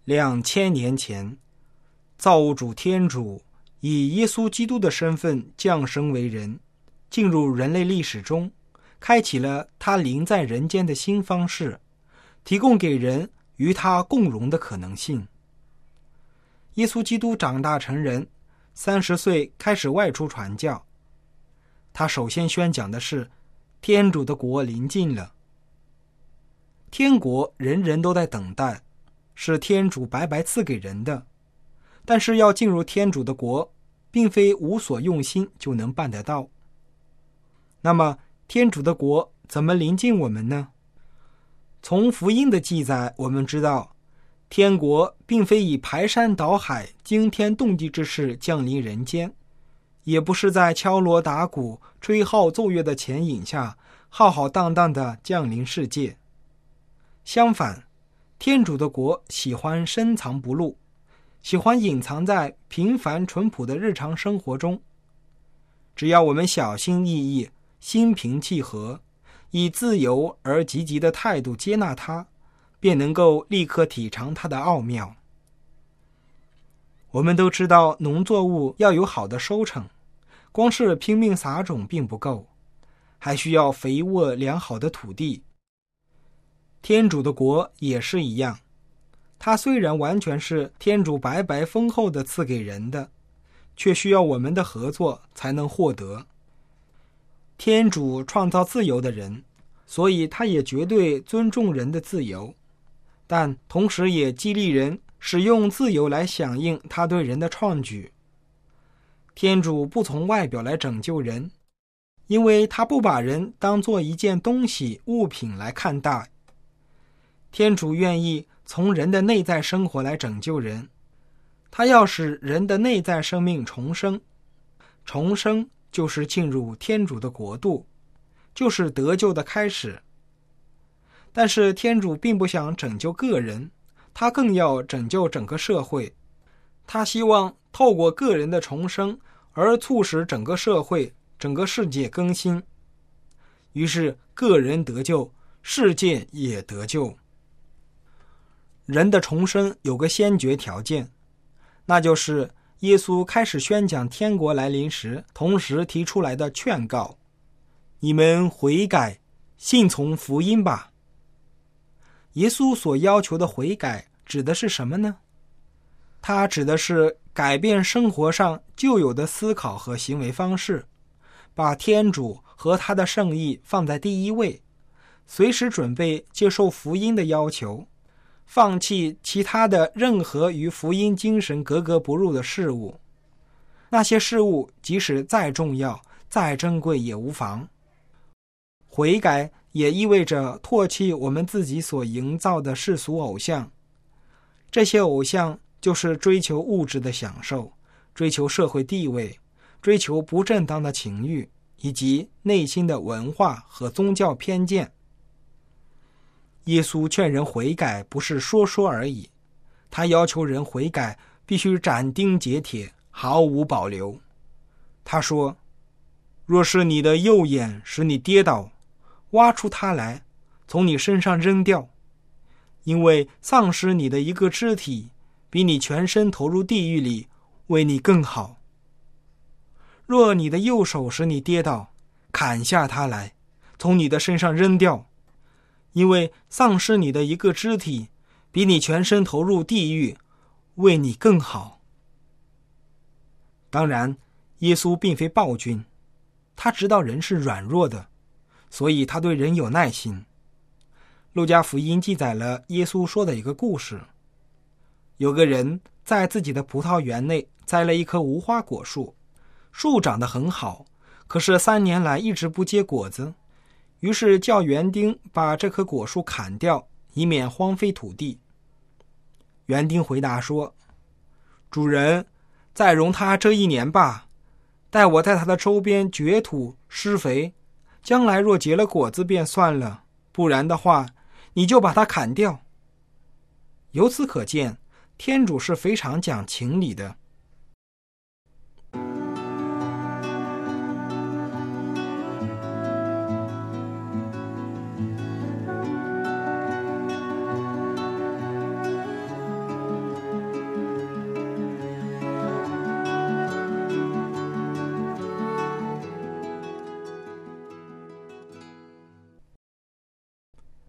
2000年前，造物主天主以耶稣基督的身份降生为人，进入人类历史中，开启了他临在人间的新方式，提供给人与他共荣的可能性。耶稣基督长大成人，30岁开始外出传教。他首先宣讲的是天主的国临近了。天国人人都在等待，是天主白白赐给人的，但是要进入天主的国，并非无所用心就能办得到。那么天主的国怎么临近我们呢？从福音的记载我们知道，天国并非以排山倒海惊天动地之势降临人间，也不是在敲锣打鼓吹号奏乐的前引下浩浩荡荡地降临世界。相反，天主的国喜欢深藏不露，喜欢隐藏在平凡淳朴的日常生活中。只要我们小心翼翼，心平气和，以自由而积极的态度接纳它，便能够立刻体尝它的奥妙。我们都知道，农作物要有好的收成，光是拼命撒种并不够，还需要肥沃良好的土地。天主的国也是一样，它虽然完全是天主白白丰厚的赐给人的，却需要我们的合作才能获得。天主创造自由的人，所以他也绝对尊重人的自由，但同时也激励人使用自由来响应他对人的创举。天主不从外表来拯救人，因为他不把人当作一件东西物品来看待。天主愿意从人的内在生活来拯救人，他要使人的内在生命重生。重生就是进入天主的国度，就是得救的开始。但是天主并不想拯救个人，他更要拯救整个社会。他希望透过个人的重生而促使整个社会、整个世界更新。于是个人得救，世界也得救。人的重生有个先决条件，那就是耶稣开始宣讲天国来临时，同时提出来的劝告：你们悔改，信从福音吧。耶稣所要求的悔改指的是什么呢？它指的是改变生活上旧有的思考和行为方式，把天主和他的圣意放在第一位，随时准备接受福音的要求，放弃其他的任何与福音精神格格不入的事物。那些事物即使再重要、再珍贵也无妨。悔改也意味着唾弃我们自己所营造的世俗偶像。这些偶像就是追求物质的享受，追求社会地位，追求不正当的情欲，以及内心的文化和宗教偏见。耶稣劝人悔改不是说说而已，他要求人悔改必须斩钉截铁，毫无保留。他说，若是你的右眼使你跌倒，挖出它来，从你身上扔掉，因为丧失你的一个肢体，比你全身投入地狱里为你更好。若你的右手使你跌倒，砍下它来，从你的身上扔掉，因为丧失你的一个肢体，比你全身投入地狱为你更好。当然，耶稣并非暴君，他知道人是软弱的，所以他对人有耐心。路加福音记载了耶稣说的一个故事。有个人在自己的葡萄园内栽了一棵无花果树，树长得很好，可是3年来一直不结果子。于是叫园丁把这棵果树砍掉，以免荒废土地。园丁回答说，主人，再容他这1年吧，待我在他的周边掘土施肥，将来若结了果子便算了，不然的话你就把它砍掉。由此可见，天主是非常讲情理的。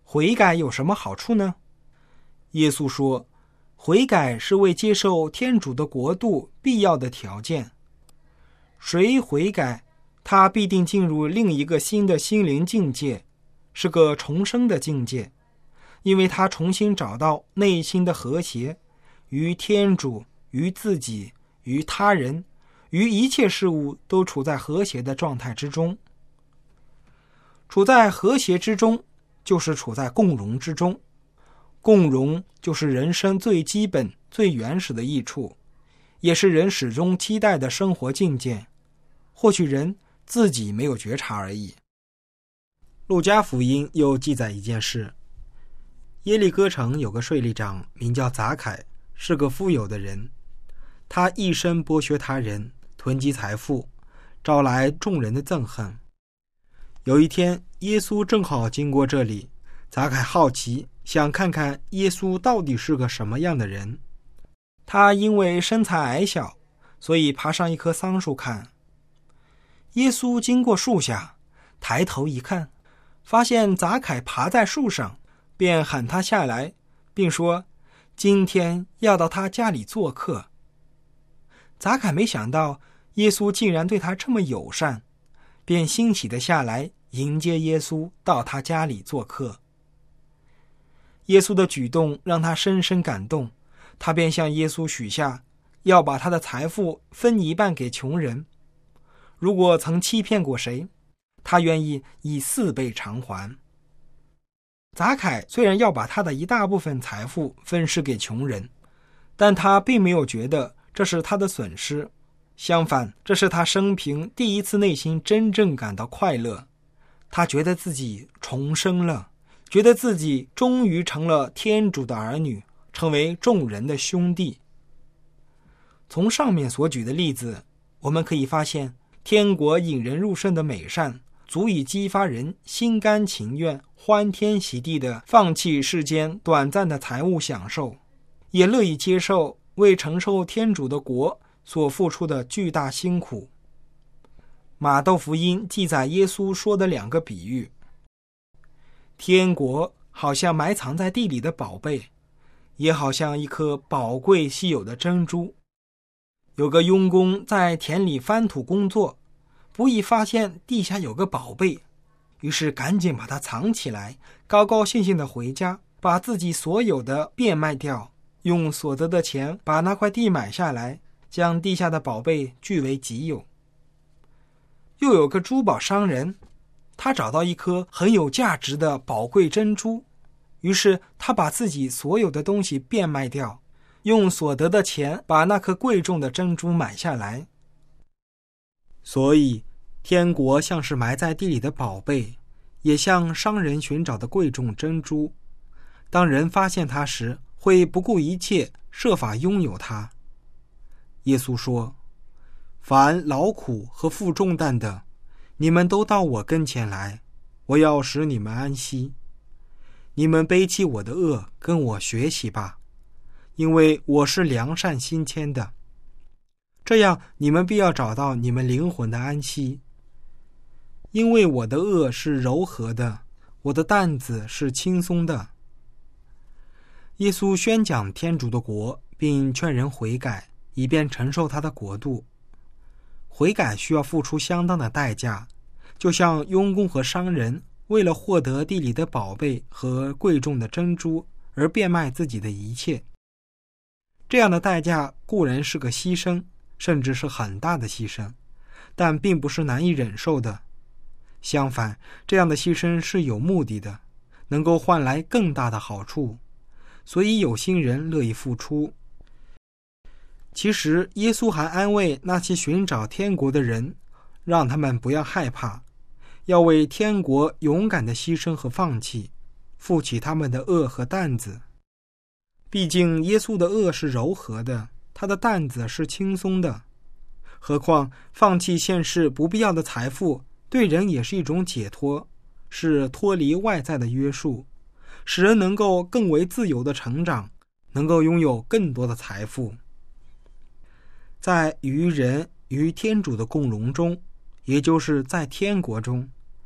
悔改有什么好处呢？耶稣说，悔改是为接受天主的国度必要的条件。谁悔改，他必定进入另一个新的心灵境界，是个重生的境界，因为他重新找到内心的和谐，与天主、与自己、与他人、与一切事物都处在和谐的状态之中。处在和谐之中，就是处在共荣之中。共荣就是人生最基本、最原始的益处，也是人始终期待的生活境界，或许人自己没有觉察而已。路加福音又记载一件事，耶利哥城有个税吏长，名叫匝凯，是个富有的人。他一生剥削他人，囤积财富，招来众人的憎恨。有一天，耶稣正好经过这里，匝凯好奇，想看看耶稣到底是个什么样的人。他因为身材矮小，所以爬上一棵桑树看。耶稣经过树下，抬头一看，发现匝凯爬在树上，便喊他下来，并说今天要到他家里做客。匝凯没想到耶稣竟然对他这么友善，便欣喜地下来迎接耶稣到他家里做客。耶稣的举动让他深深感动，他便向耶稣许下要把他的财富分一半给穷人，如果曾欺骗过谁，他愿意以4倍偿还。匝凯虽然要把他的一大部分财富分施给穷人，但他并没有觉得这是他的损失，相反，这是他生平第一次内心真正感到快乐。他觉得自己重生了，觉得自己终于成了天主的儿女，成为众人的兄弟。从上面所举的例子，我们可以发现，天国引人入胜的美善，足以激发人心甘情愿、欢天喜地地放弃世间短暂的财物享受，也乐意接受为承受天主的国所付出的巨大辛苦。马窦福音记载耶稣说的2个比喻，天国好像埋藏在地里的宝贝，也好像一颗宝贵稀有的珍珠。有个佣工在田里翻土工作，不意发现地下有个宝贝，于是赶紧把它藏起来，高高兴兴地回家，把自己所有的变卖掉，用所得的钱把那块地买下来，将地下的宝贝据为己有。又有个珠宝商人，他找到一颗很有价值的宝贵珍珠，于是他把自己所有的东西变卖掉，用所得的钱把那颗贵重的珍珠买下来。所以天国像是埋在地里的宝贝，也像商人寻找的贵重珍珠，当人发现它时，会不顾一切设法拥有它。耶稣说，凡劳苦和负重担的，你们都到我跟前来，我要使你们安息。你们背起我的轭，跟我学习吧，因为我是良善心谦的，这样你们必要找到你们灵魂的安息。因为我的轭是柔和的，我的担子是轻松的。耶稣宣讲天主的国，并劝人悔改，以便承受他的国度。悔改需要付出相当的代价，就像佣工和商人为了获得地里的宝贝和贵重的珍珠而变卖自己的一切。这样的代价固然是个牺牲，甚至是很大的牺牲，但并不是难以忍受的。相反，这样的牺牲是有目的的，能够换来更大的好处，所以有心人乐意付出。其实耶稣还安慰那些寻找天国的人，让他们不要害怕，要为天国勇敢的牺牲和放弃，负起他们的轭和担子。毕竟耶稣的轭是柔和的，他的担子是轻松的。何况放弃现世不必要的财富，对人也是一种解脱，是脱离外在的约束，使人能够更为自由的成长，能够拥有更多的财富。在与人与天主的共荣中，也就是在天国中，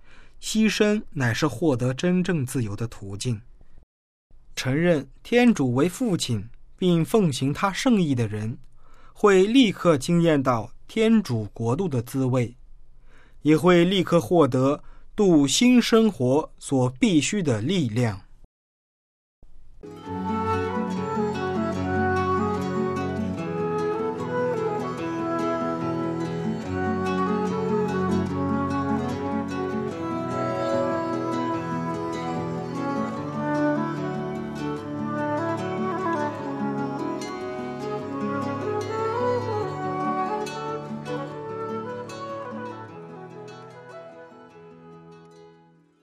牺牲乃是获得真正自由的途径。承认天主为父亲并奉行他圣意的人，会立刻经验到天主国度的滋味，也会立刻获得度新生活所必须的力量。